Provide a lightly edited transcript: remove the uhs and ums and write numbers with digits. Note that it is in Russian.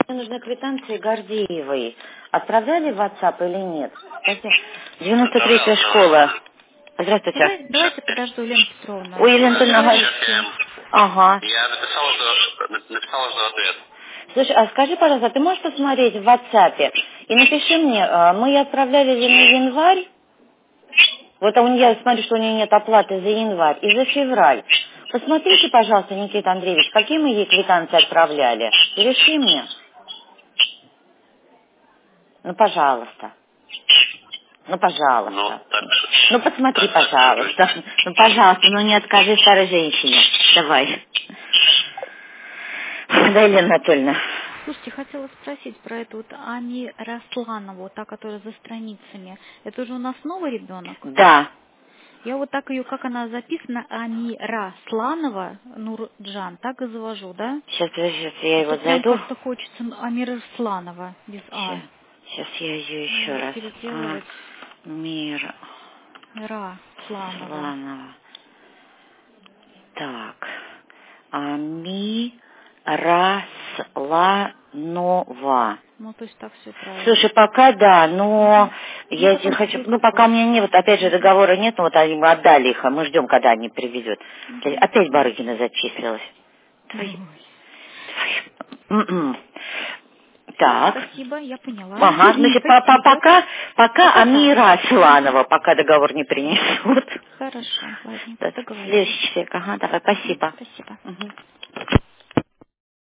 Мне нужны квитанции Гордеевой. Отправляли в WhatsApp или нет? 93-я школа. Здравствуйте. Давайте подожду, Елена Петровна. У Елены Петровны. Ага. Я написал уже ответ. Слушай, а скажи, пожалуйста, ты можешь посмотреть в WhatsApp и напиши мне, мы отправляли на январь, вот я смотрю, что у нее нет оплаты за январь и за февраль. Посмотрите, пожалуйста, Никита Андреевич, какие мы ей квитанции отправляли. Реши мне. Ну, пожалуйста. Ну, пожалуйста. Ну, посмотри, пожалуйста. Ну, пожалуйста, ну не откажи старой женщине. Давай. Да, Елена Анатольевна. Слушайте, хотела спросить про эту вот Ами Расланову, та, которая за страницами. Это же у нас новый ребенок? Да. Я вот так ее, как она записана, Ами Расланова Нурджан, так и завожу, да? Сейчас, подожди, я его Прям зайду. как-то хочется Ами Расланова, без А. Сейчас я ее еще раз. Переделывать. Мир. Расланова. Сланова. Так. Ами Расланова. Ну, то есть так все правильно. Слушай, пока да, но я тебе хочу, пока у меня нет, вот опять же договора нет, но вот мы отдали их, а мы ждем, когда они привезут. Опять Барыгина зачислилась. Так. Спасибо, я поняла. Ага, значит, пока Амира Сланова, пока договор не принесут. Хорошо, ладно, Да, договорились. следующий человек, ага, давай, спасибо. Спасибо. Угу.